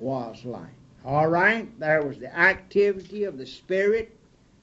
was light. All right, there was the activity of the Spirit,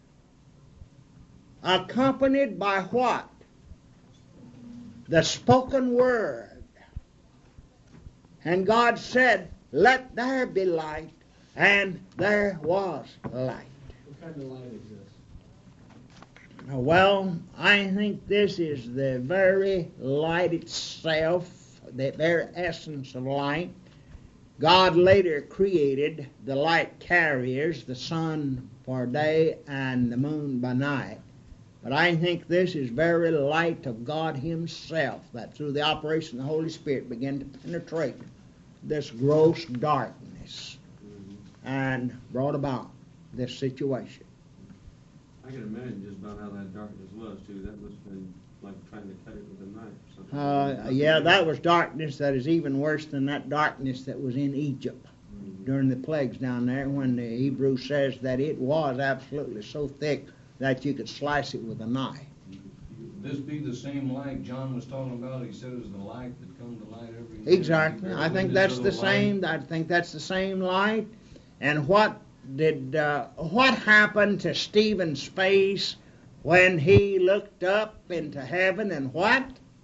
accompanied by what? The spoken word. And God said, "Let there be light," and there was light. What kind of light exists? Well, I think this is the very light itself, the very essence of light. God later created the light carriers, the sun for day and the moon by night. But I think this is very light of God Himself that through the operation of the Holy Spirit began to penetrate this gross darkness and brought about this situation. I can imagine just about how that darkness was, too. That must have been like trying to cut it with a knife or something. Yeah, that was darkness that is even worse than that darkness that was in Egypt during the plagues down there, when the Hebrew says that it was absolutely so thick that you could slice it with a knife. This be the same light John was talking about? He said it was the light that come to light every day. Exactly. I think that's the same. I think that's the same light. And what happened to Stephen's face when he looked up into heaven, and what?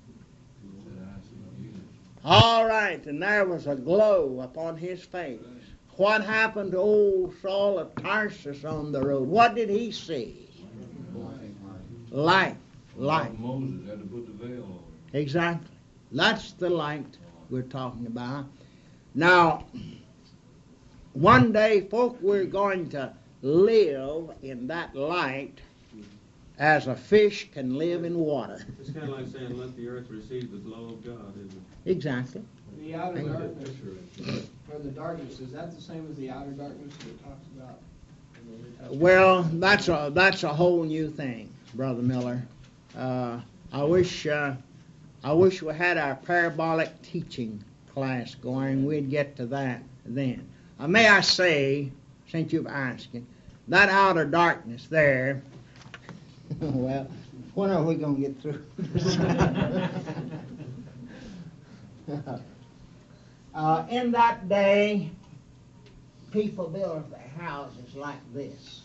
All right, and there was a glow upon his face. What happened to old Saul of Tarsus on the road? What did he see? Light. Light. Moses had to put the veil over. Exactly. That's the light we're talking about. Now, one day, folk, we're going to live in that light as a fish can live in water. It's kind of like saying, let the earth receive the glow of God, isn't it? Exactly. The outer darkness, or the darkness, is that the same as the outer darkness that it talks about in the New Testament? Well, that's a whole new thing, Brother Miller. I wish we had our parabolic teaching class going. We'd get to that then. May I say, since you've asked it, that outer darkness there, well, when are we going to get through this? In that day, people built their houses like this,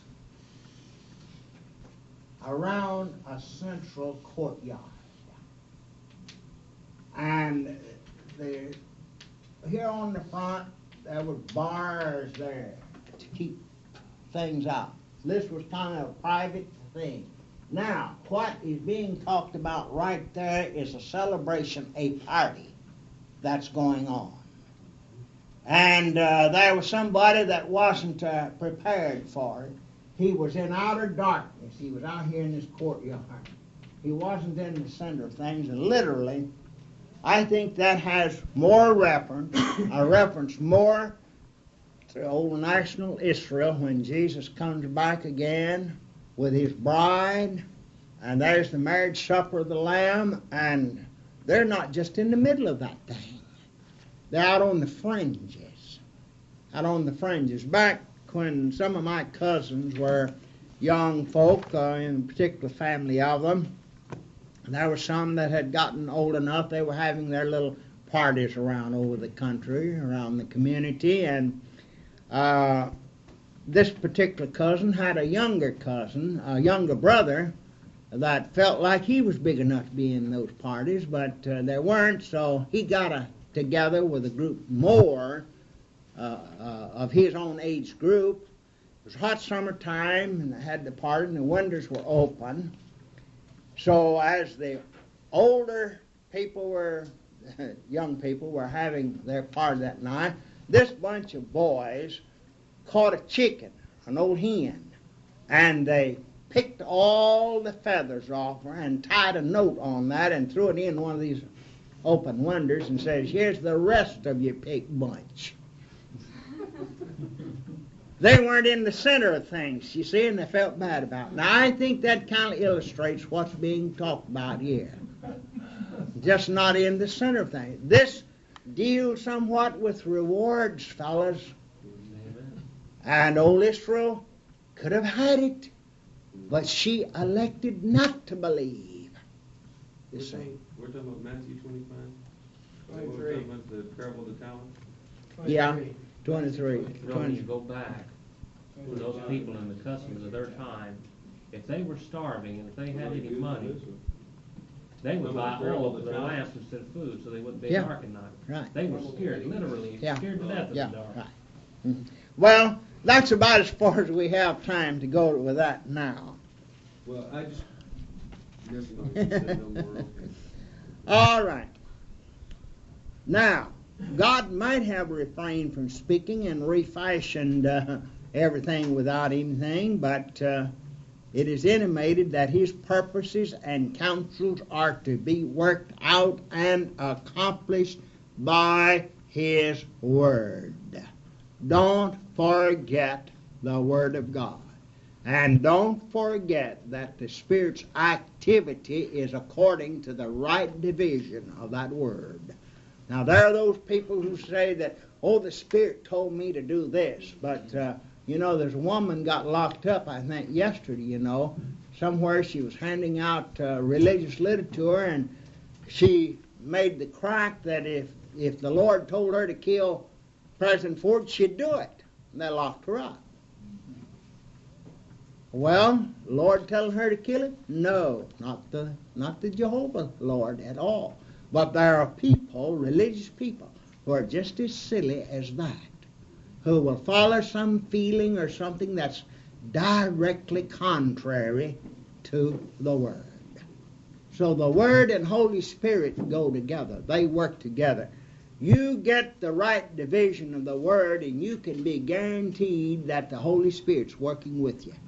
around a central courtyard. And here on the front, there were bars there to keep things out. This was kind of a private thing. Now, what is being talked about right there is a celebration, a party that's going on. And there was somebody that wasn't prepared for it. He was in outer darkness. He was out here in this courtyard. He wasn't in the center of things. And literally, I think that has more reference, a reference more to old national Israel when Jesus comes back again with his bride, and there's the marriage supper of the Lamb, and they're not just in the middle of that thing. They're out on the fringes. Out on the fringes. Back when some of my cousins were young folk, in a particular family of them, there were some that had gotten old enough, they were having their little parties around over the country, around the community, and this particular cousin had a younger cousin, a younger brother, that felt like he was big enough to be in those parties, but they weren't, so he got together with a group more of his own age group. It was hot summertime, and they had the party, and the windows were open. So as the older people young people were having their party that night, this bunch of boys caught a chicken, an old hen, and they picked all the feathers off her and tied a note on that and threw it in one of these open windows and says, "Here's the rest of your pig bunch." They weren't in the center of things, you see, and they felt bad about it. Now, I think that kind of illustrates what's being talked about here. Just not in the center of things. This deals somewhat with rewards, fellas. And old Israel could have had it, but she elected not to believe. We're talking about Matthew 25? We're talking about the parable of the talent? Yeah. 23. You know, when you go back, to those people and the customs of their time, if they were starving and if they had any money, they would buy oil for their lamps instead of food, so they wouldn't be Yeah. dark at night. Right. They were scared, literally Yeah. scared to death of Yeah, the dark. right. Mhm. Well, that's about as far as we have time to go with that now. Well, I just, never mind, you said no more, okay. All right. Now, God might have refrained from speaking and refashioned everything without anything, but it is intimated that His purposes and counsels are to be worked out and accomplished by His Word. Don't forget the Word of God. And don't forget that the Spirit's activity is according to the right division of that Word. Now, there are those people who say that, oh, the Spirit told me to do this. But, there's a woman got locked up, I think, yesterday, somewhere she was handing out religious literature, and she made the crack that if the Lord told her to kill President Ford, she'd do it. And they locked her up. Well, Lord telling her to kill him? No, not the Jehovah Lord at all. But there are people, religious people, who are just as silly as that, who will follow some feeling or something that's directly contrary to the Word. So the Word and Holy Spirit go together. They work together. You get the right division of the Word, and you can be guaranteed that the Holy Spirit's working with you.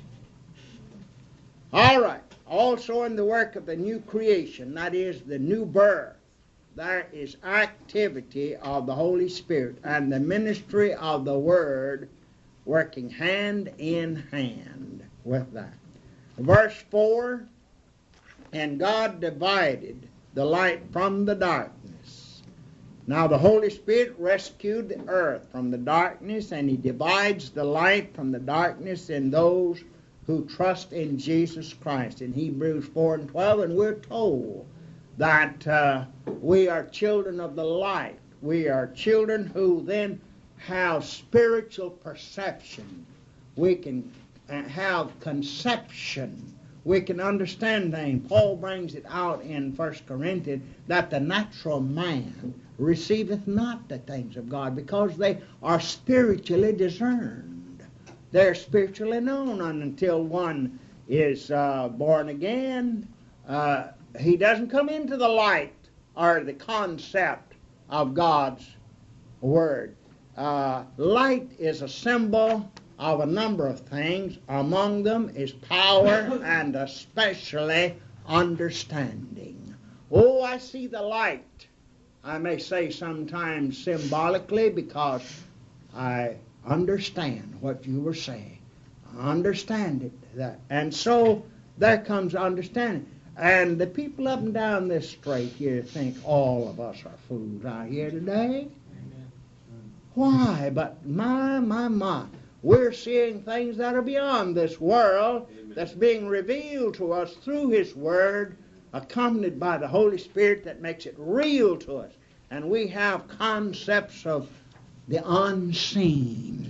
All right. Also in the work of the new creation, that is the new birth, there is activity of the Holy Spirit and the ministry of the Word working hand in hand with that. Verse 4, and God divided the light from the darkness. Now the Holy Spirit rescued the earth from the darkness, and He divides the light from the darkness in those who trust in Jesus Christ in Hebrews 4:12, and we're told that we are children of the light. We are children who then have spiritual perception. We can have conception. We can understand things. Paul brings it out in 1 Corinthians that the natural man receiveth not the things of God because they are spiritually discerned. They're spiritually known until one is born again. He doesn't come into the light or the concept of God's Word. Light is a symbol of a number of things. Among them is power and especially understanding. Oh, I see the light. I may say sometimes symbolically because I understand what you were saying. I understand it. And so there comes understanding. And the people up and down this strait here think all of us are fools out here today. Amen. Why? But my. We're seeing things that are beyond this world. Amen. That's being revealed to us through His Word, accompanied by the Holy Spirit that makes it real to us. And we have concepts of the unseen.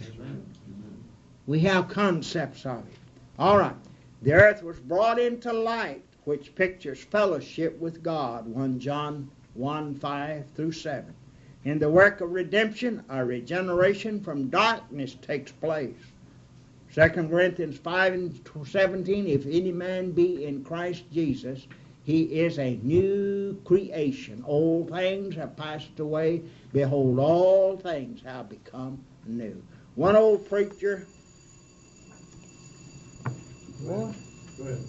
We have concepts of it. All right. The earth was brought into light, which pictures fellowship with God, 1 John 1:5-7. In the work of redemption, a regeneration from darkness takes place. 2 Corinthians 5:17, if any man be in Christ Jesus, he is a new creation. Old things have passed away. Behold, all things have become new. One old preacher... What? Go ahead.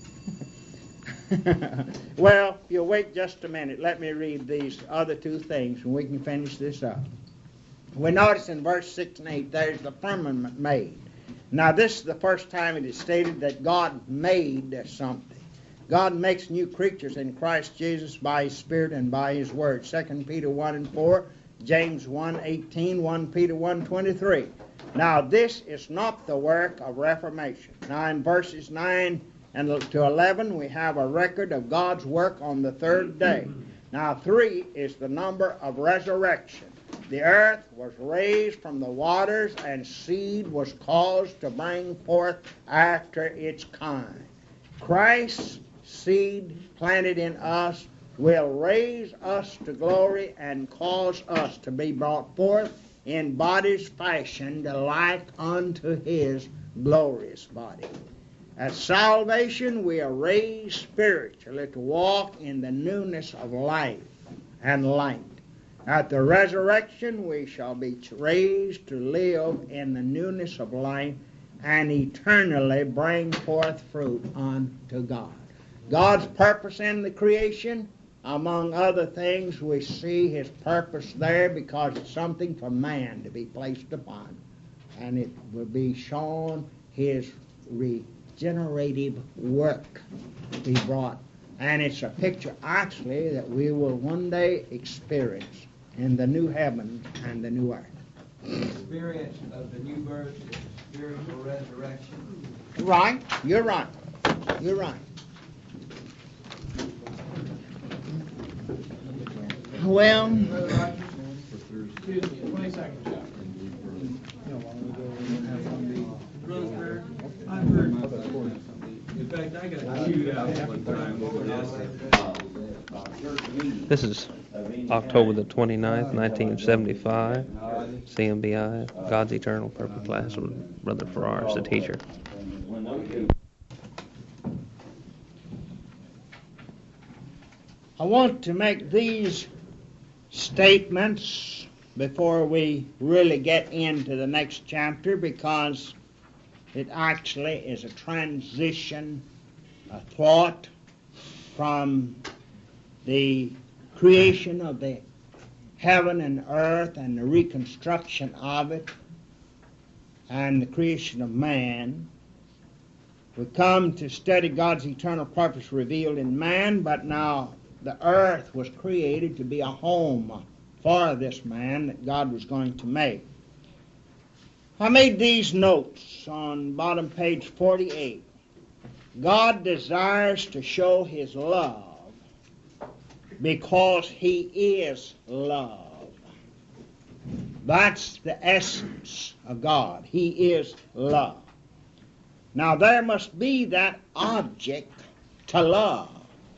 Well, if you'll wait just a minute, let me read these other two things and we can finish this up. We notice in verse 6 and 8, there's the firmament made. Now, this is the first time it is stated that God made something. God makes new creatures in Christ Jesus by His Spirit and by His Word. 2 Peter 1:4, James 1:18, 1 Peter 1:23. Now, this is not the work of reformation. Now, in verses 9 and to 11, we have a record of God's work on the third day. Now, 3 is the number of resurrection. the earth was raised from the waters, and seed was caused to bring forth after its kind. Christ's seed planted in us will raise us to glory and cause us to be brought forth in bodies fashioned like unto his glorious body. At salvation we are raised spiritually to walk in the newness of life and light. At the resurrection we shall be raised to live in the newness of life and eternally bring forth fruit unto God. God's purpose in the creation, among other things, we see his purpose there because it's something for man to be placed upon. And it will be shown his regenerative work be brought. And it's a picture actually that we will one day experience in the new heaven and the new earth. The experience of the new birth is spiritual resurrection. Right, you're right. You're right. Well, Brother Rogers, excuse me, 22nd chapter. I've heard, in fact, I got chewed out one time over this. This is October the 29th, 1975, CMBI, God's Eternal Perfect Class with Brother Farrar as the teacher. I want to make these statements before we really get into the next chapter because it actually is a transition, a thought from the creation of the heaven and earth and the reconstruction of it and the creation of man. We come to study God's eternal purpose revealed in man, but now the earth was created to be a home for this man that God was going to make. I made these notes on bottom page 48. God desires to show his love because he is love. That's the essence of God. He is love. Now there must be that object to love,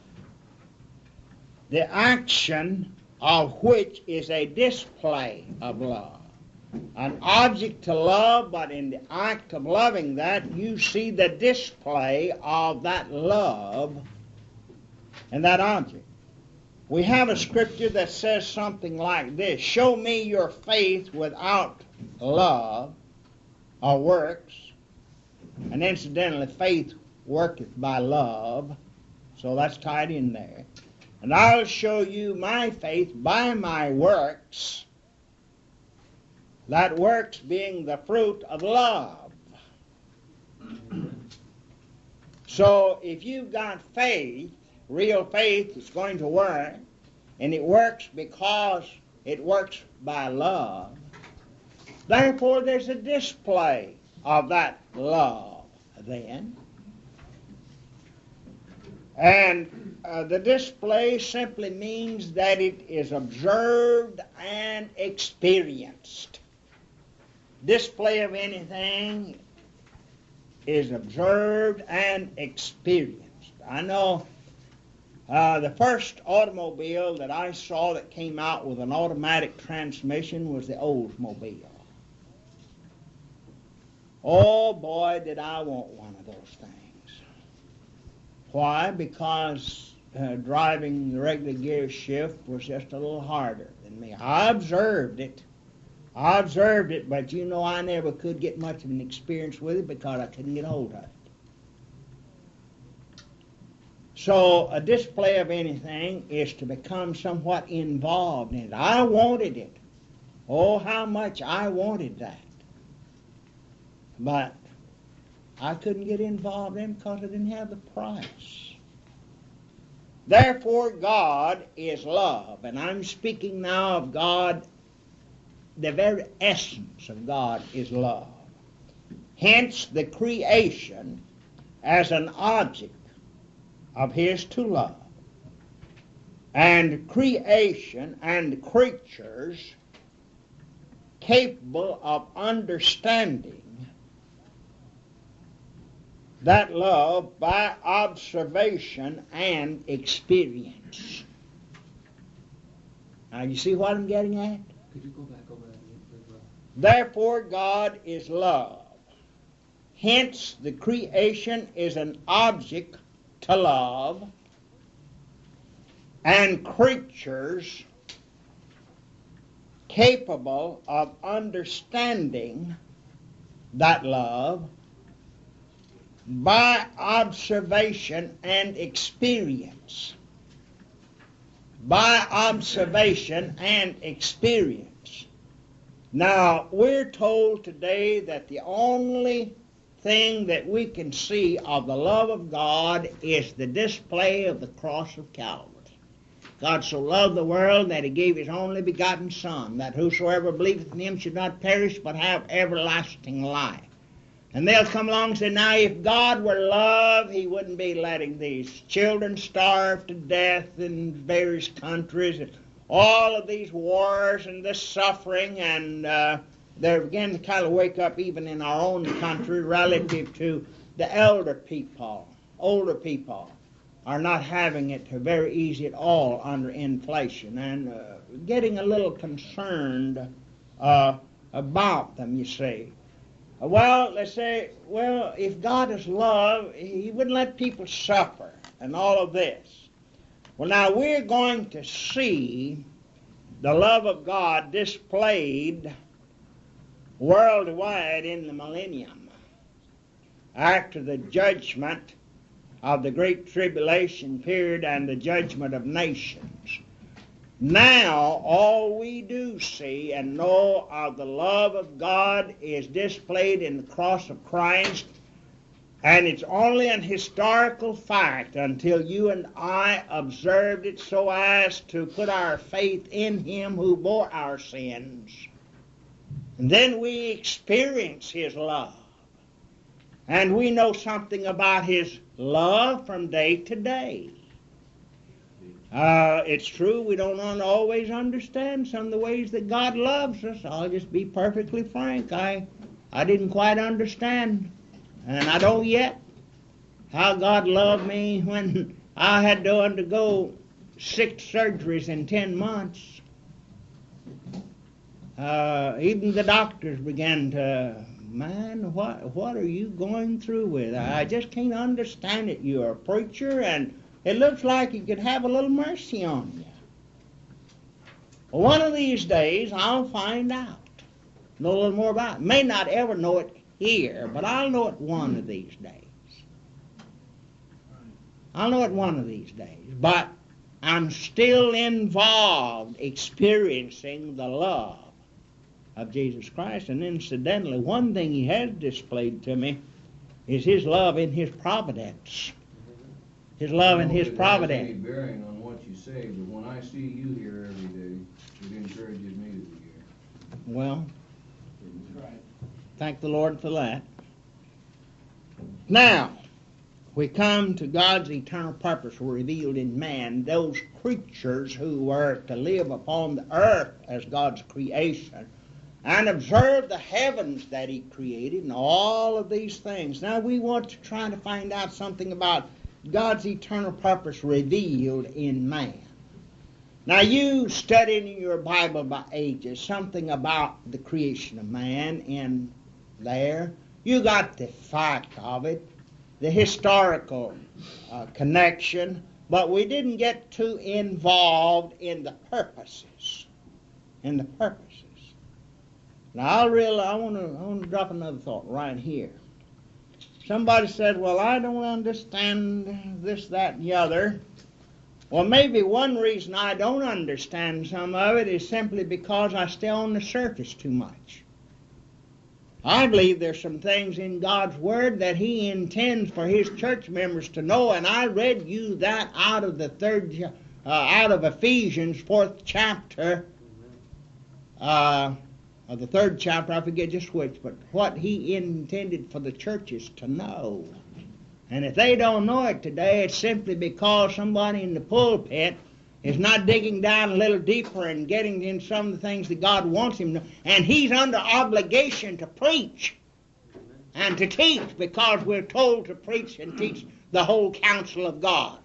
the action of which is a display of love. An object to love, but in the act of loving that, you see the display of that love and that object. We have a scripture that says something like this: show me your faith without love or works. And incidentally, faith worketh by love, so that's tied in there. And I'll show you my faith by my works, that works being the fruit of love. So if you've got faith, real faith, it's going to work, and it works because it works by love. Therefore, there's a display of that love then. And the display simply means that it is observed and experienced. Display of anything is observed and experienced. I know the first automobile that I saw that came out with an automatic transmission was the Oldsmobile. Oh boy, did I want one of those things. Why? Because driving the regular gear shift was just a little harder than me. I observed it, but you know I never could get much of an experience with it because I couldn't get hold of it. So a display of anything is to become somewhat involved in it. I wanted it. Oh, how much I wanted that. But I couldn't get involved in it because I didn't have the price. Therefore, God is love. And I'm speaking now of God. The very essence of God is love. Hence, the creation as an object of his to love. And creation and creatures capable of understanding that love by observation and experience. Now, you see what I'm getting at? Could you go back over that again, please? Therefore, God is love. Hence, the creation is an object to love, and creatures capable of understanding that love by observation and experience. By observation and experience. Now, we're told today that the only thing that we can see of the love of God is the display of the cross of Calvary. God so loved the world that He gave His only begotten Son, that whosoever believeth in Him should not perish but have everlasting life. And they'll come along and say, now if God were love, He wouldn't be letting these children starve to death in various countries, and all of these wars and this suffering, and they're beginning to kind of wake up even in our own country relative to the older people are not having it very easy at all under inflation, and getting a little concerned about them, you see. Well, they say, well, if God is love, He wouldn't let people suffer and all of this. Well, now we're going to see the love of God displayed worldwide in the millennium after the judgment of the Great Tribulation period and the judgment of nations. Now, all we do see and know of the love of God is displayed in the cross of Christ, and it's only an historical fact until you and I observed it so as to put our faith in Him who bore our sins. And then we experience His love. And we know something about His love from day to day. It's true we don't always understand some of the ways that God loves us. I'll just be perfectly frank. I didn't quite understand, and I don't yet, how God loved me when I had to undergo 6 surgeries in 10 months. Even the doctors began to, man, what are you going through with? I just can't understand it. You're a preacher, and it looks like He could have a little mercy on you. Well, one of these days, I'll find out. Know a little more about it. May not ever know it here, but I'll know it one of these days. I'll know it one of these days. But I'm still involved experiencing the love of Jesus Christ. And incidentally, one thing He has displayed to me is His love in His providence. His love and His providence. It doesn't have any bearing on what you say, but when I see you here every day, it encourages me to be here. Well, That's right. thank the Lord for that. Now, we come to God's eternal purpose revealed in man, those creatures who were to live upon the earth as God's creation, and observe the heavens that He created and all of these things. Now we want to try to find out something about God's eternal purpose revealed in man. Now you studied in your Bible by ages something about the creation of man in there. You got the fact of it, the historical connection, but we didn't get too involved in the purposes. Now I want to drop another thought right here. Somebody said, well, I don't understand this, that, and the other. Well, maybe one reason I don't understand some of it is simply because I stay on the surface too much. I believe there's some things in God's Word that He intends for His church members to know, and I read you that out of the out of Ephesians 4th chapter, of the 3rd chapter, I forget just which, but what He intended for the churches to know. And if they don't know it today, it's simply because somebody in the pulpit is not digging down a little deeper and getting in some of the things that God wants him to. And he's under obligation to preach and to teach, because we're told to preach and teach the whole counsel of God.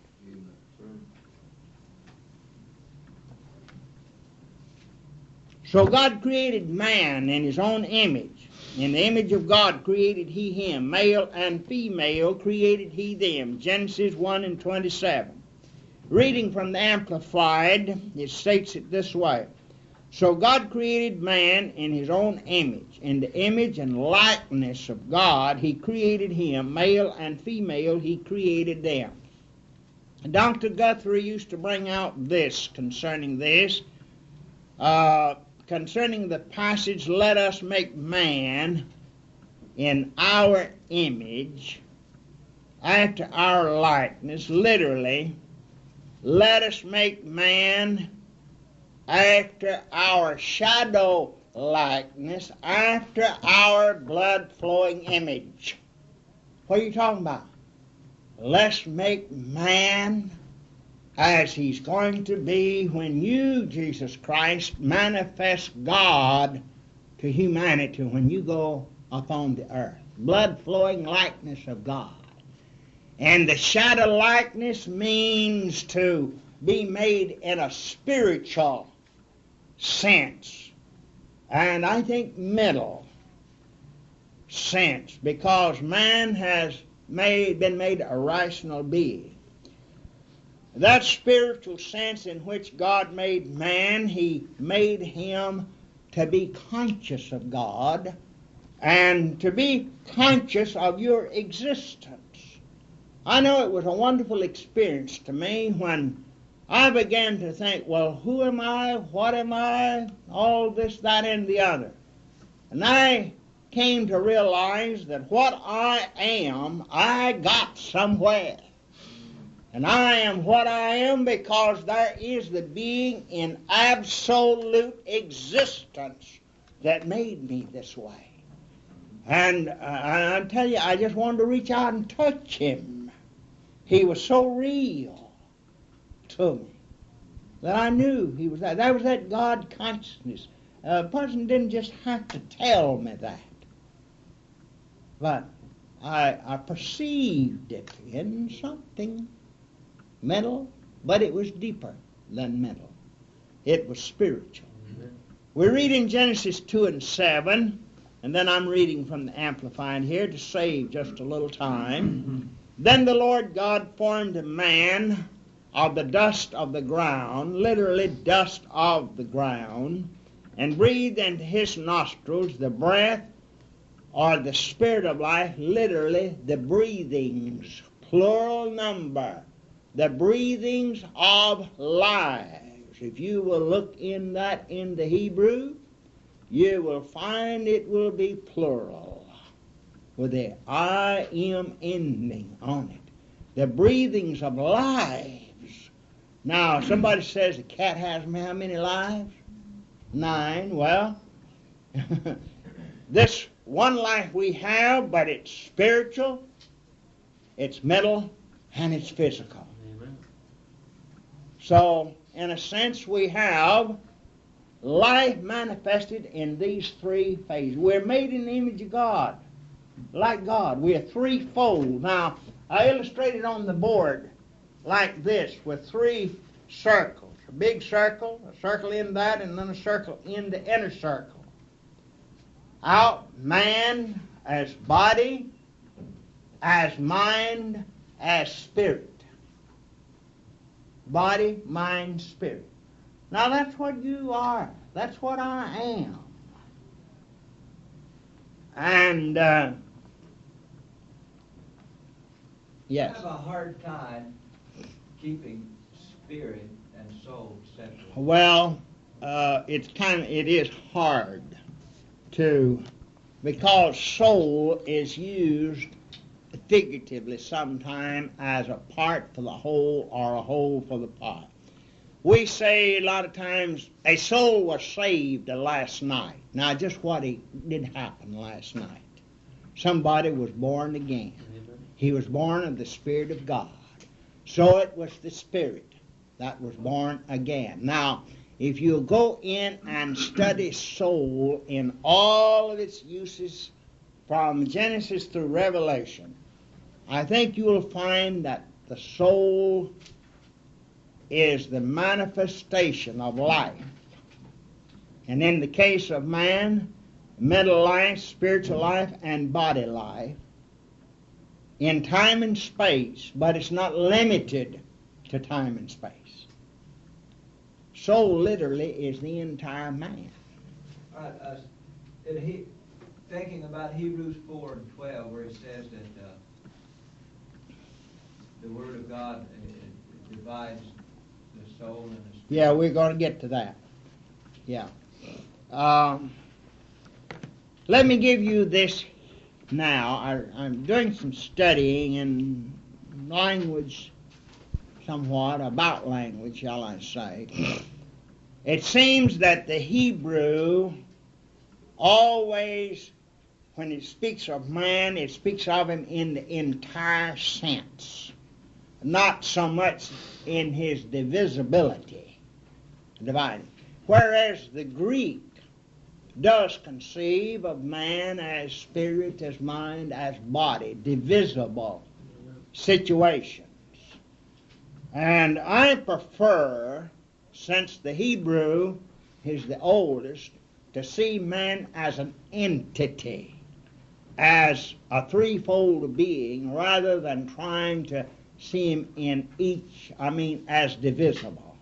So God created man in his own image. In the image of God created he him. Male and female created he them. Genesis 1:27. Reading from the Amplified, it states it this way. So God created man in his own image. In the image and likeness of God, he created him. Male and female, he created them. Dr. Guthrie used to bring out this concerning this. Concerning the passage, let us make man in our image, after our likeness, literally, let us make man after our shadow likeness, after our blood-flowing image. What are you talking about? Let's make man as he's going to be when you, Jesus Christ, manifest God to humanity when you go upon the earth. Blood-flowing likeness of God. And the shadow likeness means to be made in a spiritual sense. And I think mental sense, because man has been made a rational being. That spiritual sense in which God made man, he made him to be conscious of God and to be conscious of your existence. I know it was a wonderful experience to me when I began to think, well, who am I? What am I? All this, that, and the other. And I came to realize that what I am, I got somewhere. And I am what I am because there is the being in absolute existence that made me this way. And I tell you, I just wanted to reach out and touch him. He was so real to me that I knew he was that. That was that God consciousness. A person didn't just have to tell me that. But I perceived it in something mental, but it was deeper than mental. It was spiritual. Amen. We read in Genesis 2:7, and then I'm reading from the Amplified here to save just a little time. Then the Lord God formed a man of the dust of the ground, literally dust of the ground, and breathed into his nostrils the breath or the spirit of life, literally the breathings, plural number, the breathings of lives. If you will look in that in the Hebrew, you will find it will be plural with the I am ending on it. The breathings of lives. Now, somebody says the cat has how many lives? 9. Well, this one life we have, but it's spiritual, it's mental, and it's physical. Amen. So, in a sense, we have life manifested in these three phases. We're made in the image of God, like God. We are threefold. Now, I illustrated on the board like this with 3 circles. A big circle, a circle in that, and then a circle in the inner circle. Out, man as body, as mind, as spirit. Body, mind, spirit. Now that's what you are. That's what I am. And, yes. I have a hard time keeping spirit and soul separate. Well, it is hard to, because soul is used figuratively sometime as a part for the whole or a whole for the part. We say a lot of times a soul was saved last night. Now, just what did happen last night? Somebody was born again. He was born of the Spirit of God. So it was the Spirit that was born again. Now, if you go in and study soul in all of its uses from Genesis through Revelation, I think you will find that the soul is the manifestation of life. And in the case of man, mental life, spiritual life, and body life, in time and space, but it's not limited to time and space. Soul literally is the entire man. Thinking about Hebrews 4:12, where it says that the Word of God divides the soul and the spirit. Yeah, we're going to get to that. Yeah. Let me give you this now. I'm doing some studying in language, somewhat about language, shall I say. It seems that the Hebrew always, when it speaks of man, it speaks of him in the entire sense, not so much in his divisibility, dividing. Whereas the Greek does conceive of man as spirit, as mind, as body, divisible situations. And I prefer, since the Hebrew is the oldest, to see man as an entity, as a threefold being, rather than trying to see him in each, as divisible.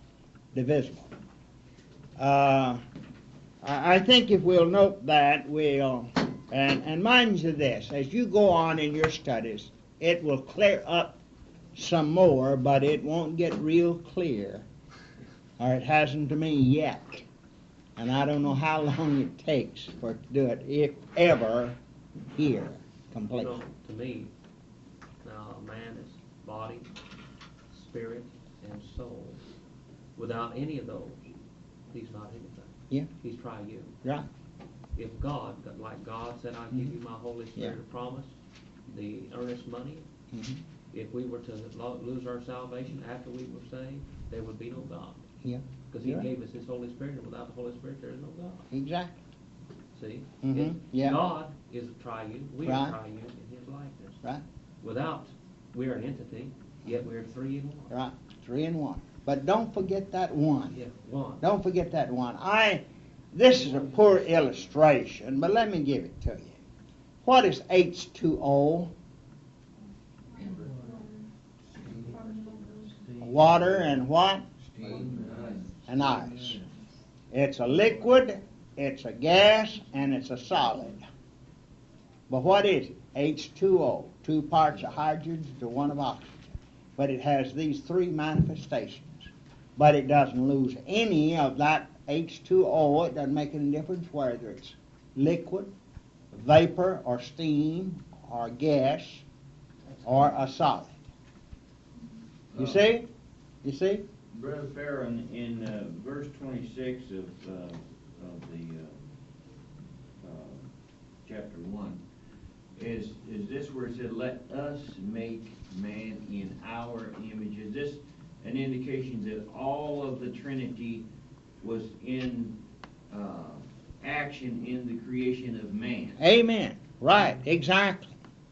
I think if we'll note that, and mind you this, as you go on in your studies, it will clear up some more, but it won't get real clear, or it hasn't to me yet. And I don't know how long it takes for it to do it, if ever, here, completely. You know, to me, now a man is body, spirit, and soul. Without any of those, he's not anything. Yeah. He's triune. Right. If God, like God said, I give you my Holy Spirit of promise, the earnest money, if we were to lose our salvation after we were saved, there would be no God. Yeah. Because he gave us his Holy Spirit, and without the Holy Spirit, there is no God. Exactly. See? Yeah. God is a triune. We are triune in his likeness. Right. Without, we are an entity, yet we are three in one. Right. 3 in 1. But don't forget that one. Yeah, one. Don't forget that one. This is a poor illustration, but let me give it to you. What is H2O? Water and what? And ice. It's a liquid, it's a gas, and it's a solid. But what is it? H2O. 2 parts of hydrogen to 1 of oxygen. But it has these 3 manifestations. But it doesn't lose any of that H2O. It doesn't make any difference whether it's liquid, vapor, or steam, or gas, or a solid. You see? You see? Brother Farron, in verse 26 of the chapter 1, is this where it said, "Let us make man in our image"? Is this an indication that all of the Trinity was in action in the creation of man? Amen. Right. Exactly.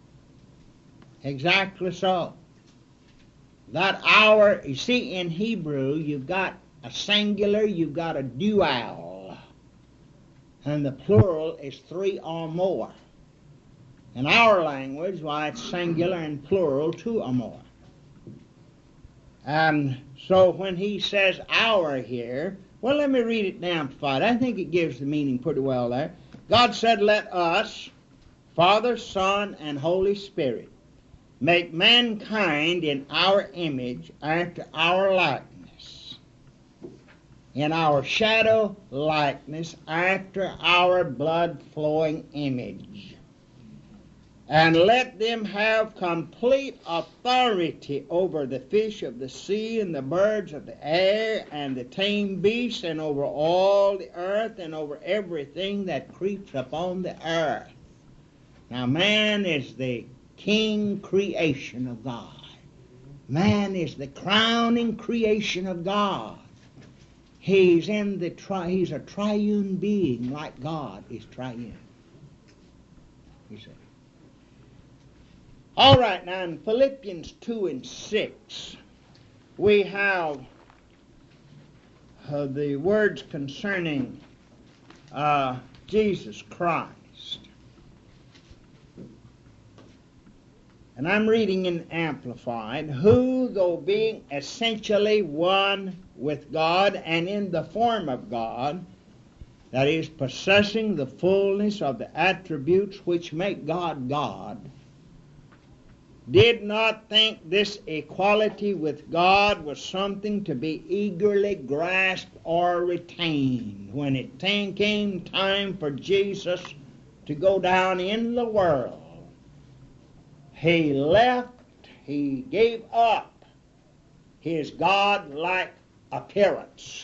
Exactly so. That our, you see, in Hebrew, you've got a singular, you've got a dual. And the plural is 3 or more. In our language, why, it's singular and plural, 2 or more. And so when he says our here, well, let me read it down, Father. I think it gives the meaning pretty well there. God said, "Let us, Father, Son, and Holy Spirit, make mankind in our image after our likeness, in our shadow likeness after our blood-flowing image. And let them have complete authority over the fish of the sea and the birds of the air and the tame beasts and over all the earth and over everything that creeps upon the earth." Now man is the king creation of God. Man is the crowning creation of God. He's he's a triune being like God is triune. You see. All right, now in Philippians 2 and 6, we have the words concerning Jesus Christ. And I'm reading in Amplified, who, though being essentially one with God and in the form of God, that is, possessing the fullness of the attributes which make God God, did not think this equality with God was something to be eagerly grasped or retained. When it came time for Jesus to go down in the world, he gave up his God-like appearance.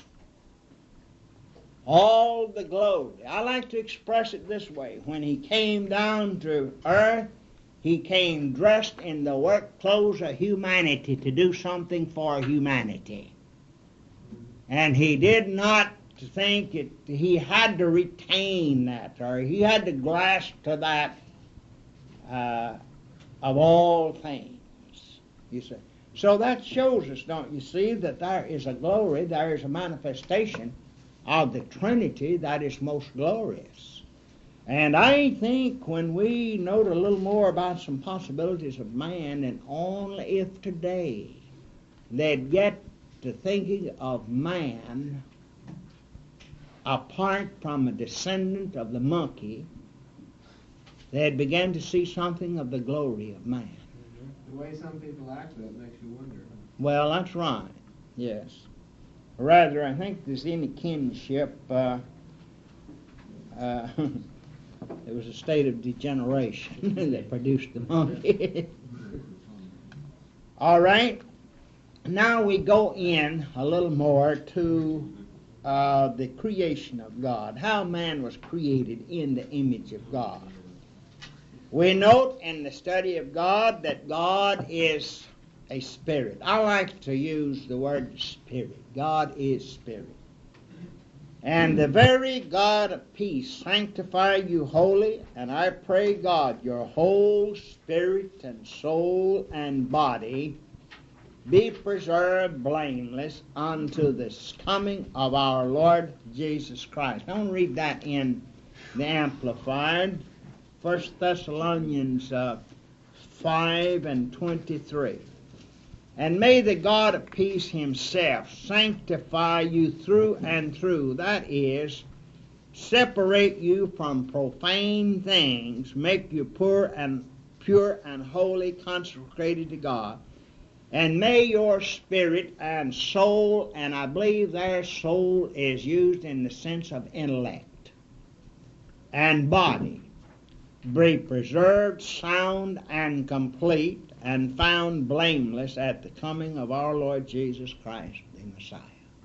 All the glory. I like to express it this way. When he came down to earth, he came dressed in the work clothes of humanity to do something for humanity. And he did not think he had to retain that, or he had to grasp to that of all things, you see. So that shows us, don't you see, that there is a glory, there is a manifestation of the Trinity that is most glorious. And I think when we note a little more about some possibilities of man, and only if today they'd get to thinking of man apart from a descendant of the monkey, they'd begin to see something of the glory of man. The way some people act, that makes you wonder. Well, that's right, yes. Rather, I think there's any kinship. It was a state of degeneration that produced the monkey. All right. Now we go in a little more to the creation of God, how man was created in the image of God. We note in the study of God that God is a spirit. I like to use the word spirit. God is spirit. And the very God of peace sanctify you wholly, and I pray God your whole spirit and soul and body be preserved blameless unto the coming of our Lord Jesus Christ. I want to read that in the Amplified, 1 Thessalonians 5 and 23. And may the God of peace himself sanctify you through and through, that is, separate you from profane things, make you pure and holy, consecrated to God. And may your spirit and soul, and I believe their soul is used in the sense of intellect, and body, be preserved sound and complete, and found blameless at the coming of our Lord Jesus Christ, the Messiah.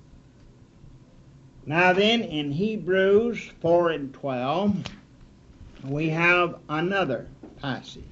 Now then, in Hebrews 4 and 12, we have another passage.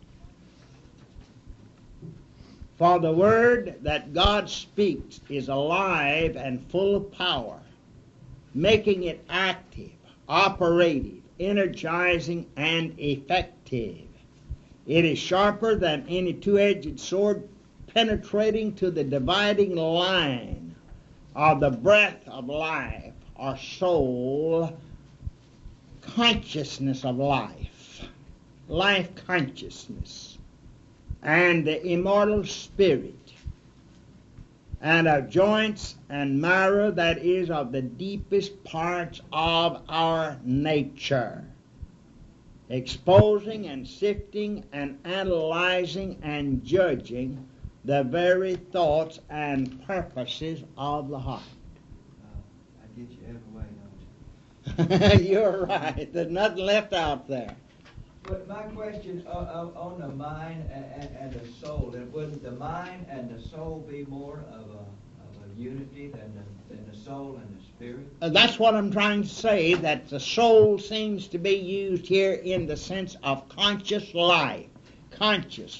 For the word that God speaks is alive and full of power, making it active, operative, energizing, and effective. It is sharper than any two-edged sword, penetrating to the dividing line of the breath of life, or soul, consciousness of life consciousness, and the immortal spirit, and of joints and marrow, that is, of the deepest parts of our nature, exposing and sifting and analyzing and judging the very thoughts and purposes of the heart. I get you every way, don't you? You're right. There's nothing left out there. But my question on the mind and the soul, wouldn't the mind and the soul be more of a unity than the soul and the spirit? That's what I'm trying to say, that the soul seems to be used here in the sense of conscious life. Conscious.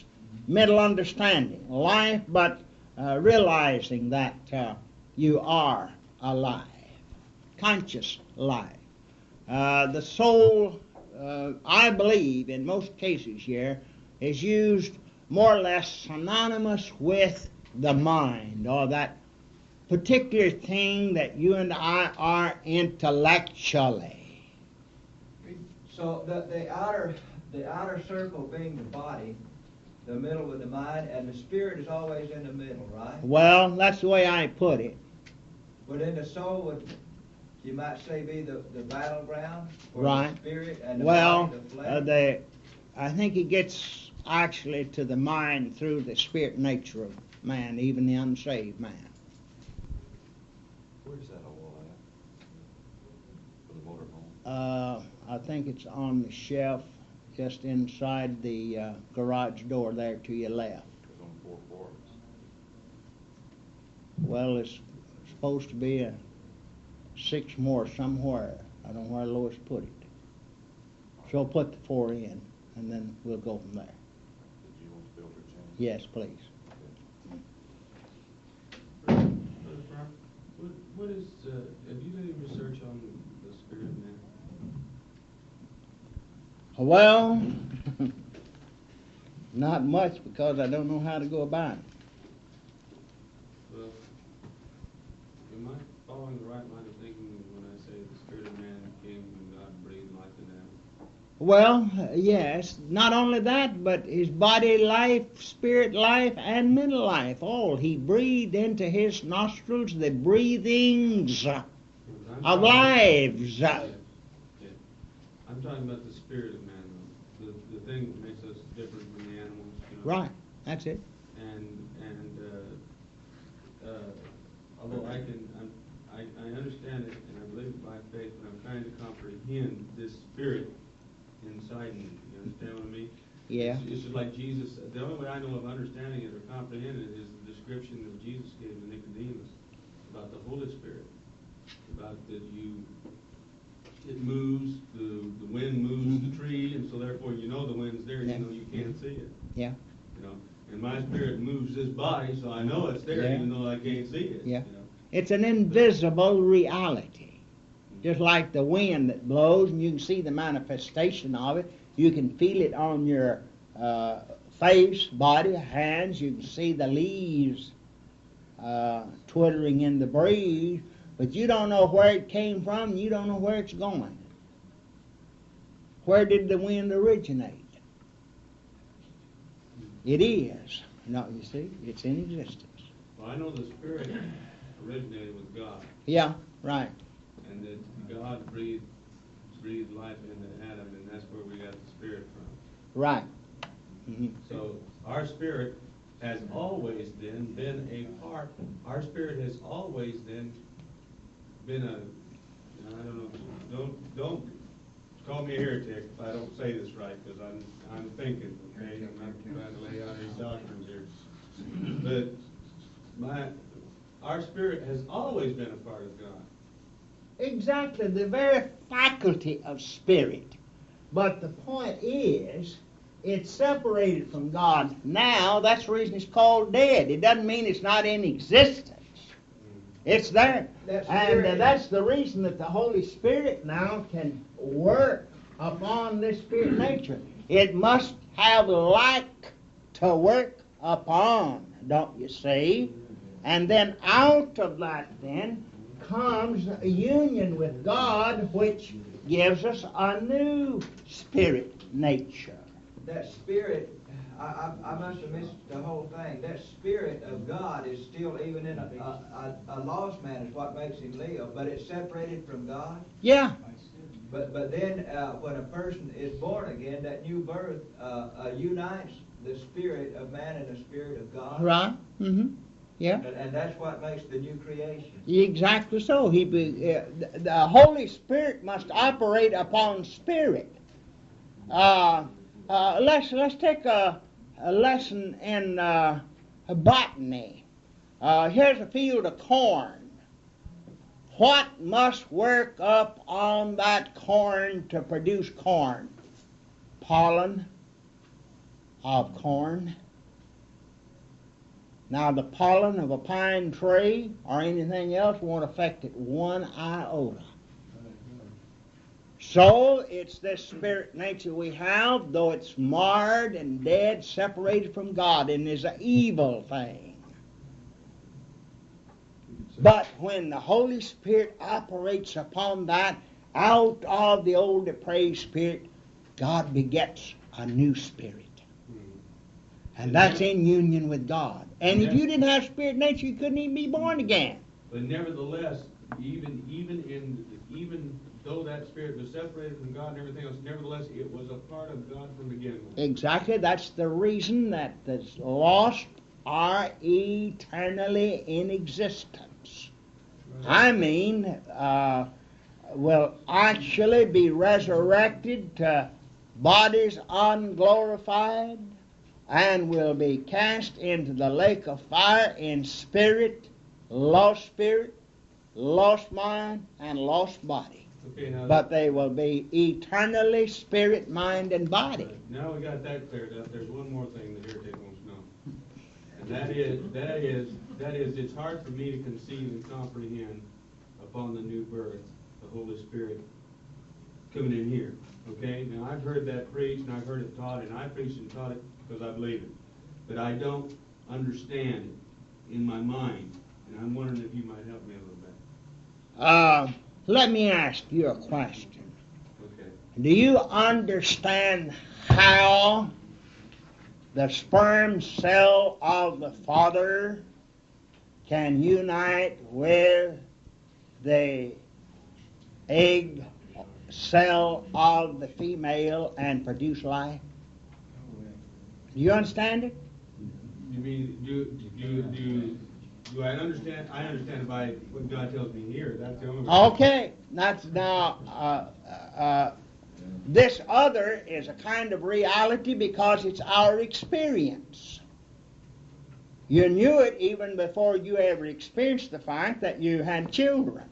mental understanding, life, but realizing that you are alive, conscious life. The soul, I believe, in most cases here, is used more or less synonymous with the mind, or that particular thing that you and I are intellectually. So the outer circle being the body, the middle with the mind, and the spirit is always in the middle, right? Well, that's the way I put it. But in the soul would, you might say, be the battleground for Right. the spirit and the Well, body, the flesh. I think it gets actually to the mind through the spirit nature of man, even the unsaved man. Where's that oil at? For the motorhome? I think it's on the shelf just inside the garage door there to your left. It's on 4 quarts. Well, it's supposed to be 6 more somewhere. I don't know where Lois put it. So put the 4 in, and then we'll go from there. Did you want the filter changed? Yes, please. Brother Farrar, what is, have you done any research on the spirit of man? Well, not much, because I don't know how to go about it. Well, am I following the right line of thinking when I say the spirit of man came when God breathed life into Adam? Well, yes, not only that, but his body life, spirit life, and mental life, all. He breathed into his nostrils the breathings of lives. Yeah. I'm talking about the spirit of man, though. The thing that makes us different from the animals. You know? Right, that's it. And although I understand it and I believe it by faith, but I'm trying to comprehend this spirit inside me. You understand what I mean? Yeah. It's just like Jesus. The only way I know of understanding it or comprehending it is the description that Jesus gave to Nicodemus about the Holy Spirit, about that it moves, the wind moves the tree, and so therefore you know the wind's there, even though you can't see it. Yeah. You know, and my spirit moves this body, so I know it's there, Yeah. even though I can't see it. Yeah. You know? It's an invisible reality. Just like the wind that blows, and you can see the manifestation of it. You can feel it on your face, body, hands. You can see the leaves twittering in the breeze, but you don't know where it came from, and you don't know where it's going. Where did the wind originate? It is. No, you see, it's in existence. Well, I know the spirit originated with God, Yeah, right. and that God breathed life into Adam, and that's where we got the spirit from. Right. Mm-hmm. So our spirit has always then been a part. Our spirit has always then been I don't know. Don't call me a heretic if I don't say this right, because I'm thinking. Okay, I'm not trying to lay out any doctrines here. But our spirit has always been a part of God. Exactly, the very faculty of spirit. But the point is, it's separated from God now. That's the reason it's called dead. It doesn't mean it's not in existence. It's there. And that's the reason that the Holy Spirit now can work upon this spirit nature. It must have like to work upon, don't you see? And then out of that then comes a union with God, which gives us a new spirit nature. That spirit, I must have missed the whole thing. That spirit of God is still even in a lost man is what makes him live, but it's separated from God. Yeah. But then when a person is born again, that new birth unites the spirit of man and the spirit of God. Right. Mm-hmm. Yeah. And that's what makes the new creation. Exactly so. The Holy Spirit must operate upon spirit. Let's take a lesson in botany. Here's a field of corn. What must work up on that corn to produce corn? Pollen of corn. Now, the pollen of a pine tree or anything else won't affect it one iota. So, it's this spirit nature we have, though it's marred and dead, separated from God, and is an evil thing. But when the Holy Spirit operates upon that, out of the old depraved spirit, God begets a new spirit. And that's in union with God. And if you didn't have spirit nature, you couldn't even be born again. But nevertheless, even though that spirit was separated from God and everything else, nevertheless, it was a part of God from the beginning. Exactly. That's the reason that the lost are eternally in existence. I mean, will actually be resurrected to bodies unglorified, and will be cast into the lake of fire in spirit, lost mind, and lost body. Okay, now But they will be eternally spirit, mind, and body. now we got that cleared up. There's one more thing that Heretic wants to know. And that is, it's hard for me to conceive and comprehend upon the new birth, the Holy Spirit coming in here. Okay? Now I've heard that preached and I've heard it taught, and I preached and taught it because I believe it. But I don't understand it in my mind. And I'm wondering if you might help me a little bit. Let me ask you a question. Okay. Do you understand how the sperm cell of the father can unite with the egg cell of the female and produce life? Do you understand it? You mean, do I understand? I understand by what God tells me here. That's the only way. Okay, that's now, this other is a kind of reality because it's our experience. You knew it even before you ever experienced the fact that you had children.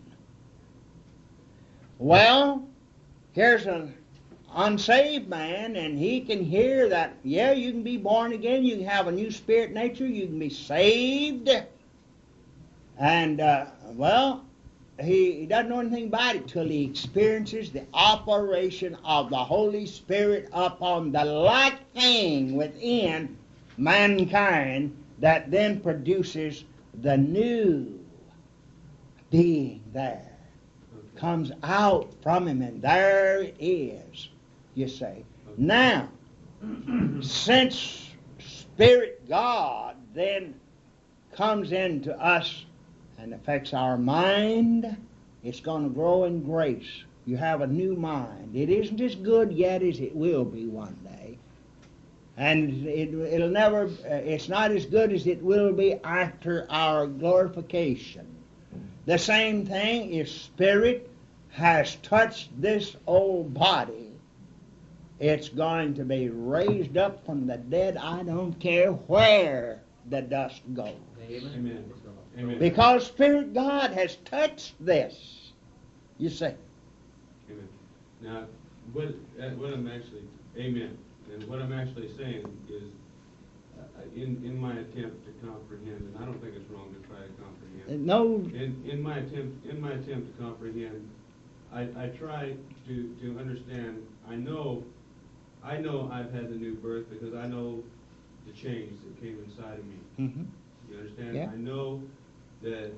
Well, here's an unsaved man, and he can hear that, yeah, you can be born again, you can have a new spirit nature, you can be saved. And, well, he doesn't know anything about it till he experiences the operation of the Holy Spirit upon the like thing within mankind that then produces the new being there. Comes out from him, and there it is, you say. Now, since Spirit God then comes into us and affects our mind, it's going to grow in grace. You have a new mind. It isn't as good yet as it will be one day. And it'll never, it's not as good as it will be after our glorification. The same thing if Spirit has touched this old body, it's going to be raised up from the dead. I don't care where the dust goes. Amen. Amen. Because Spirit God has touched this. You see. Amen. Now, what I'm actually, amen. And what I'm actually saying is, in my attempt to comprehend, and I don't think it's wrong to try to comprehend. No. In my attempt to comprehend, I try to understand. I know I've had the new birth because I know the change that came inside of me. Mm-hmm. You understand? Yeah. I know that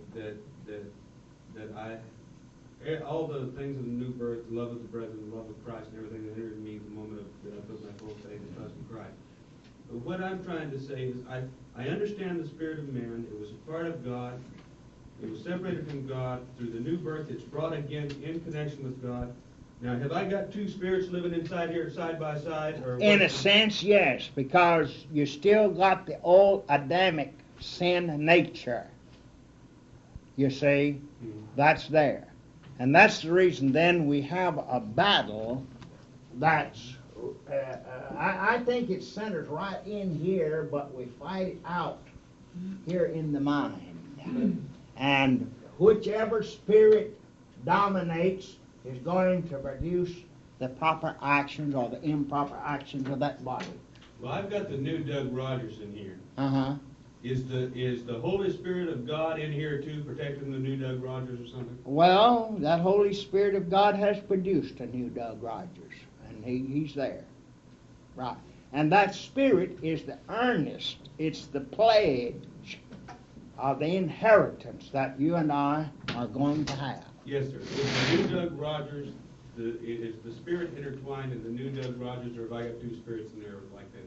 all the things of the new birth, the love of the brethren, the love of Christ, and everything that entered me the moment that I put my full faith and trust in Christ. But what I'm trying to say is I understand the spirit of man. It was a part of God. It was separated from God. Through the new birth, it's brought again in connection with God. Now, have I got two spirits living inside here side by side? Or In a sense, yes, because you still got the old Adamic sin nature. You see, that's there. And that's the reason then we have a battle that's, I think it centers right in here, but we fight it out here in the mind. And whichever spirit dominates is going to produce the proper actions or the improper actions of that body. Well, I've got the new Doug Rogers in here. Uh-huh. Is the Holy Spirit of God in here too, protecting the new Doug Rogers or something? Well, that Holy Spirit of God has produced a new Doug Rogers, and he's there. Right. And that Spirit is the earnest, it's the pledge of the inheritance that you and I are going to have. Yes, sir. Is the new Doug Rogers, is the Spirit intertwined in the new Doug Rogers, or have I got two spirits in there like this?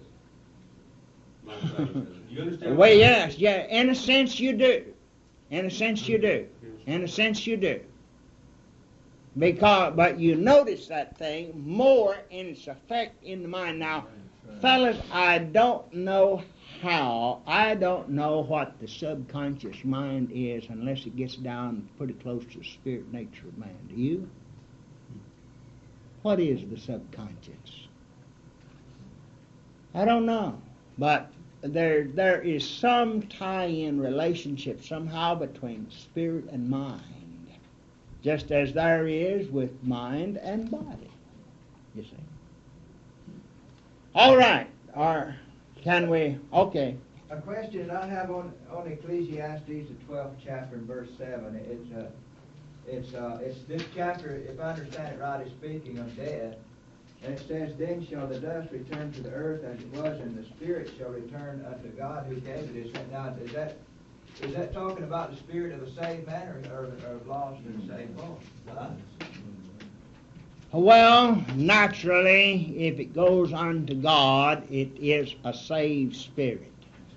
You understand? Well, yes, yeah, in a sense you do. In a sense you do. In a sense you do. But you notice that thing more in its effect in the mind. Now, fellas, I don't know what the subconscious mind is unless it gets down pretty close to the spirit nature of man. Do you? What is the subconscious? I don't know. But there is some tie-in relationship somehow between spirit and mind, just as there is with mind and body, you see. All right. Can we? Okay. A question I have on Ecclesiastes, the 12th chapter and verse 7. It's this chapter, if I understand it right, is speaking of death. And it says, "Then shall the dust return to the earth as it was, and the spirit shall return unto God who gave it." Now, is that talking about the spirit of a saved man or of lost and saved both? Well, naturally, if it goes unto God, it is a saved spirit.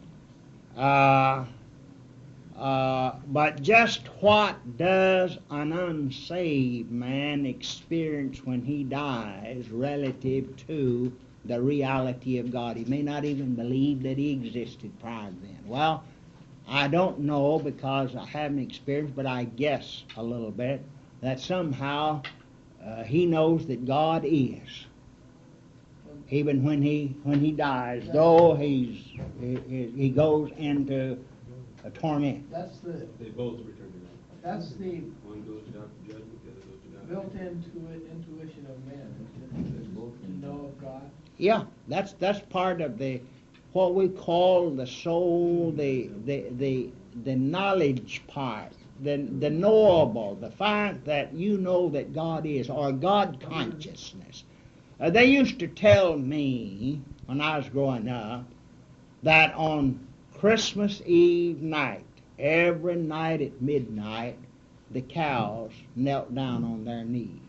But just what does an unsaved man experience when he dies relative to the reality of God? He may not even believe that he existed prior to then. Well, I don't know because I haven't experienced, but I guess a little bit that somehow he knows that God is, even when he dies, though he goes into a torment. They both return to God. That's the One goes to God for judgment, the other goes to God. built into intuition of man, to know of God. Yeah, that's part of what we call the soul, the knowledge part, the knowable, the fact that you know that God is, or God consciousness. They used to tell me when I was growing up that on Christmas Eve night, every night at midnight, the cows knelt down on their knees.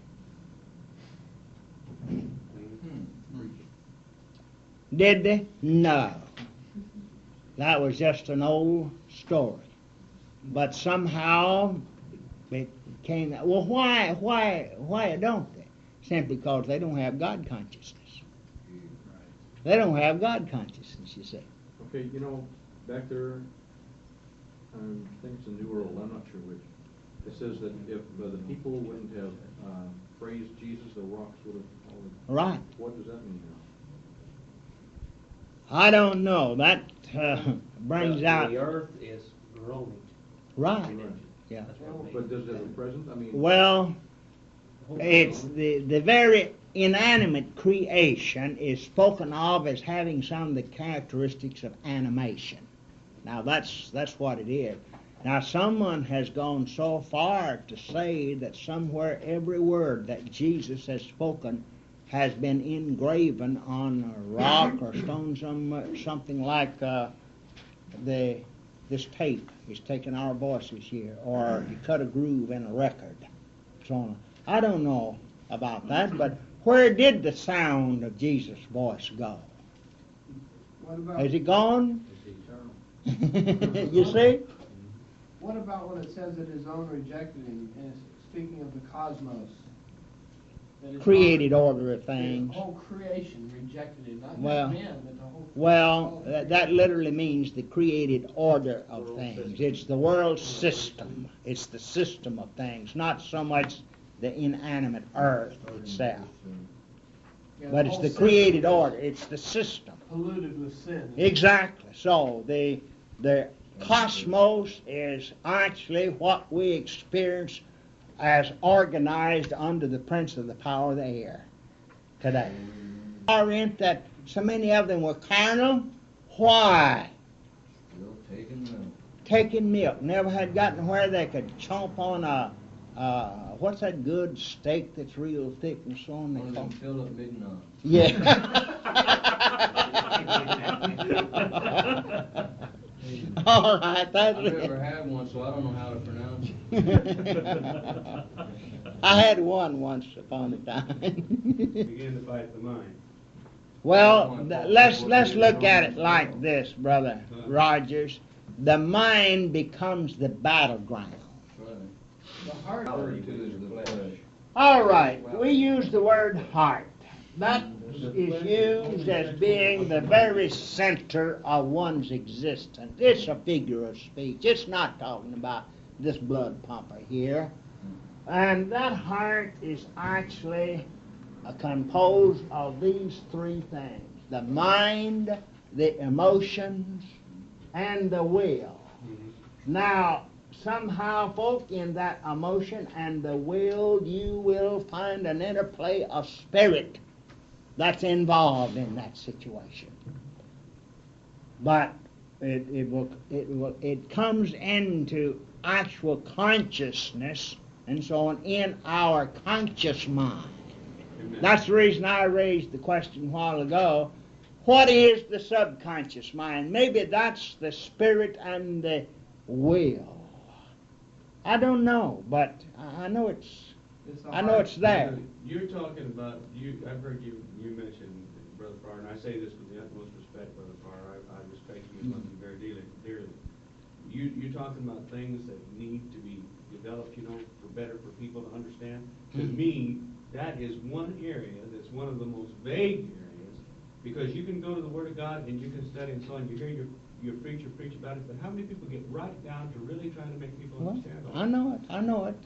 Did they? No. That was just an old story. But somehow it came. Well, why don't they? Simply because they don't have God consciousness. They don't have God consciousness, you see. Okay, back there, I think it's the New World, I'm not sure which. It says that if the people wouldn't have praised Jesus, the rocks would have fallen. Right. What does that mean now? I don't know. That brings out. The earth is groaning. Right. Yeah. That's what it means. But does it have a present? I mean, Well, it's the very inanimate creation is spoken of as having some of the characteristics of animation. Now that's what it is. Now someone has gone so far to say that somewhere every word that Jesus has spoken has been engraven on a rock or stone, something like this tape. He's taken our voices here, or he cut a groove in a record. So on. I don't know about that, but where did the sound of Jesus' voice go? What about, Has it gone? You see? what about when it says that his own rejected him, and it's speaking of the cosmos? That his Created own- order of things. The whole creation rejected him, not Well, just men, but the whole. Well, that literally means the created order of things. It's the world system. It's the system of things, not so much the inanimate earth itself. Yeah, But it's whole the system created is order. It's the system. Polluted with sin. Exactly. So the cosmos is actually what we experience as organized under the prince of the power of the air today. Orient that so many of them were carnal. Why? Taking milk. Never had gotten where they could chomp on what's that good steak that's real thick and so on? They One of call them Philip Mignon. Yeah. All right, that's I've it. never had one, so I don't know how to pronounce it. I had one once upon a time. Begin to fight the mind. Well, let's look at it like this, Brother Rogers. The mind becomes the battleground. The heart Referred to as the flesh. All right, we use the word heart. That is used as being the very center of one's existence. It's a figure of speech. It's not talking about this blood pumper here. And that heart is actually composed of these three things: the mind, the emotions, and the will. Now, somehow, folk, in that emotion and the will, you will find an interplay of spirit that's involved in that situation. But it comes into actual consciousness and so on in our conscious mind. Amen. That's the reason I raised the question a while ago. What is the subconscious mind? Maybe that's the spirit and the will. I don't know, but I know it's there. You're talking about, I've heard you mention, Brother Farr, and I say this with the utmost respect, Brother Farr. I respect you and love you very dearly. You're talking about things that need to be developed, for better for people to understand. To me, that is one area that's one of the most vague areas, because you can go to the Word of God and you can study and so on. You hear your preacher preach about it, but how many people get right down to really trying to make people understand all I know it.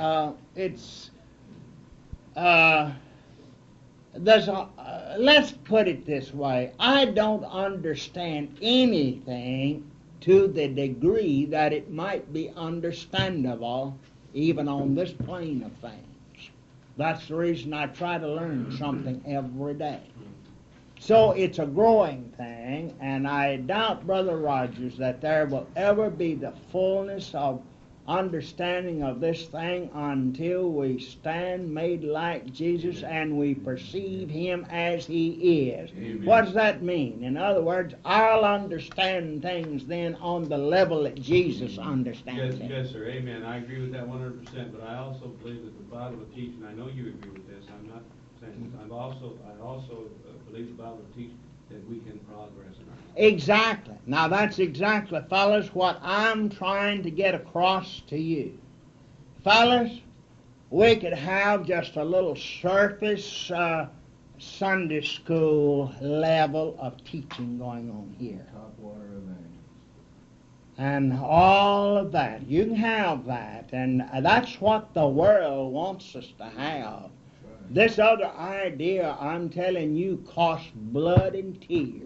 Let's put it this way. I don't understand anything to the degree that it might be understandable even on this plane of things. That's the reason I try to learn something every day. So it's a growing thing, and I doubt, Brother Rogers, that there will ever be the fullness of understanding of this thing until we stand made like Jesus and we perceive Him as He is. Amen. What does that mean? In other words, I'll understand things then on the level that Jesus understands it. Yes, sir. Amen. I agree with that 100%, but I also believe that the Bible will teach, and I know you agree with this. I'm not saying this. I also believe the Bible will teach that we can progress in our life. Exactly. Now that's exactly, fellas, what I'm trying to get across to you. Fellas, we could have just a little surface Sunday school level of teaching going on here. Top water evangelist. And all of that. You can have that. And that's what the world wants us to have. This other idea, I'm telling you, costs blood and tears.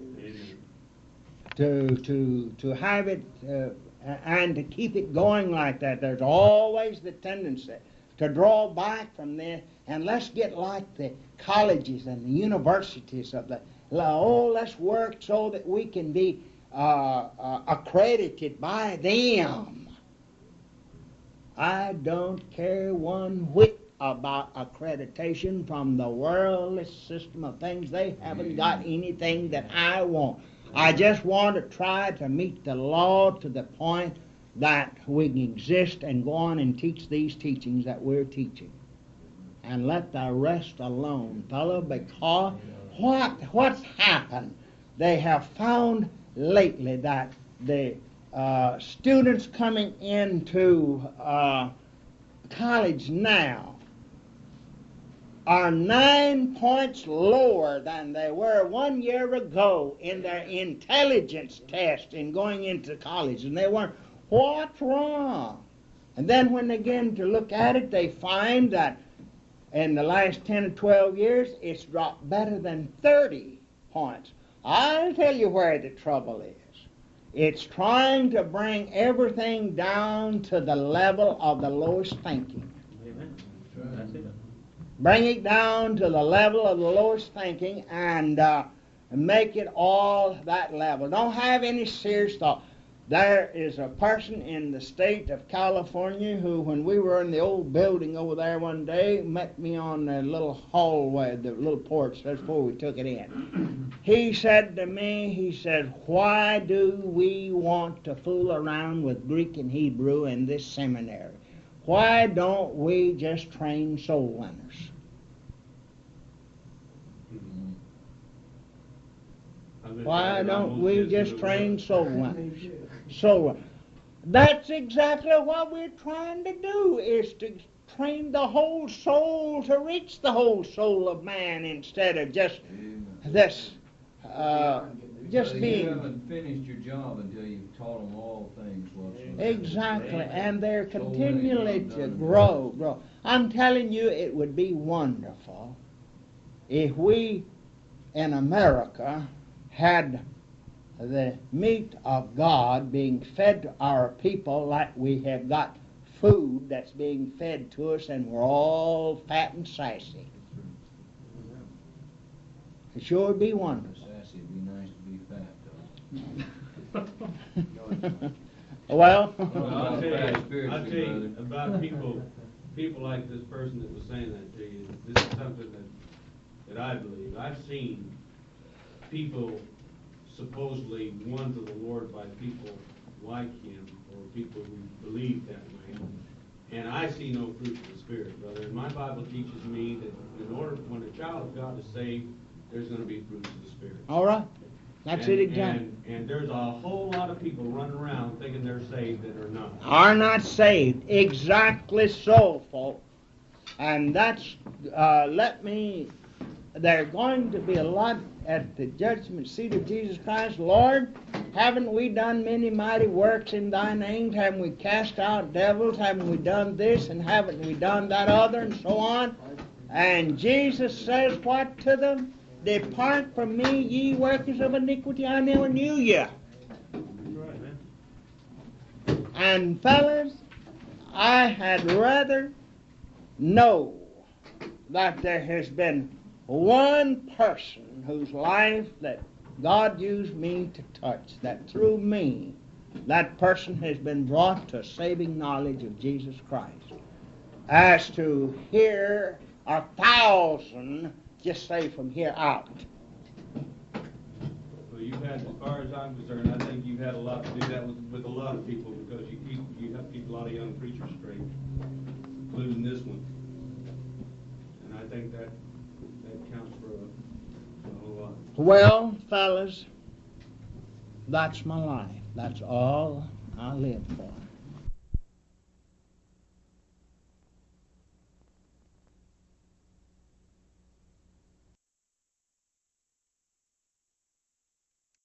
To have it and to keep it going like that. There's always the tendency to draw back from this, and let's get like the colleges and the universities of let's work so that we can be accredited by them. I don't care one whit about accreditation from the worldly system of things. They haven't got anything that I want. I just want to try to meet the law to the point that we can exist and go on and teach these teachings that we're teaching. And let the rest alone, fellow, because what's happened, they have found lately that the students coming into college now are 9 points lower than they were 1 year ago in their intelligence test in going into college. And they wonder, what's wrong? And then when they begin to look at it, they find that in the last 10 or 12 years, it's dropped better than 30 points. I'll tell you where the trouble is. It's trying to bring everything down to the level of the lowest thinking. Amen. That's it. Bring it down to the level of the lowest thinking and make it all that level. Don't have any serious thought. There is a person in the state of California who, when we were in the old building over there one day, met me on the little hallway, the little porch, that's before we took it in. He said to me, he said, why do we want to fool around with Greek and Hebrew in this seminary? Why don't we just train soul winners? Why don't we just train soul winners? So that's exactly what we're trying to do, is to train the whole soul to reach the whole soul of man instead of just this, just You being. haven't finished your job until you've taught them all things whatsoever. Exactly, and they're So continually many to done. grow. I'm telling you, it would be wonderful if we in America had the meat of God being fed to our people like we have got food that's being fed to us, and we're all fat and sassy. It sure would be wonderful. Sassy, it'd be nice to be fat, though. Well, Well, I'll tell you Spiritually, about people like this person that was saying that to you. This is something that I believe. I've seen people supposedly won to the Lord by people like him, or people who believe that way. And I see no fruit of the Spirit, brother. And my Bible teaches me that in order, when a child of God is saved, there's going to be fruits of the Spirit. all right. That's it exactly. And there's a whole lot of people running around thinking they're saved that are not. Are not saved. Exactly so, folks. And that's, they're going to be a lot at the judgment seat of Jesus Christ. Lord, haven't we done many mighty works in thy name? Haven't we cast out devils? Haven't we done this? And haven't we done that other? And so on. And Jesus says what to them? Depart from me, ye workers of iniquity, I never knew you. And fellas, I had rather know that there has been one person whose life that God used me to touch, that through me, that person has been brought to saving knowledge of Jesus Christ, as to hear 1,000 just say from here out. Well, you've had, as far as I'm concerned, I think you've had a lot to do that with a lot of people, because you have keep a lot of young preachers straight, including this one. And I think that counts for a whole lot. Well, fellas, that's my life. That's all I live for.